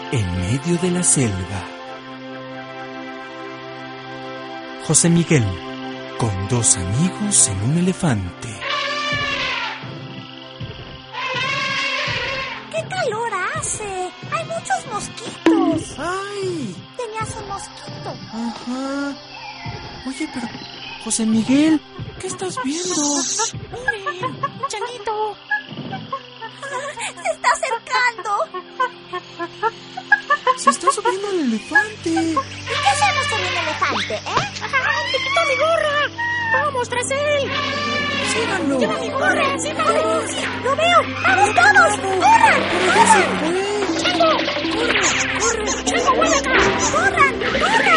en medio de la selva. José Miguel, con 2 amigos en un elefante. ¡Qué calor hace! ¡Hay muchos mosquitos! ¡Ay! Tenías un mosquito. Ajá. Oye, pero... José Miguel, ¿qué estás viendo? ¡Miren! ¡Changuito! ¡Se está acercando! Se está subiendo el elefante. ¿Y qué hacemos con un elefante, ¡te quitó mi gorra! ¡Vamos tras él! ¡Síganlo! ¡Lleva mi gorra! ¡Síganlo! ¡Sí, lo veo! ¡Vamos todos! ¡Corran! ¡Corran! ¡Chango! ¡Corre! ¡Corre! ¡Chango, vuelve acá! ¡Corran! ¡Corran!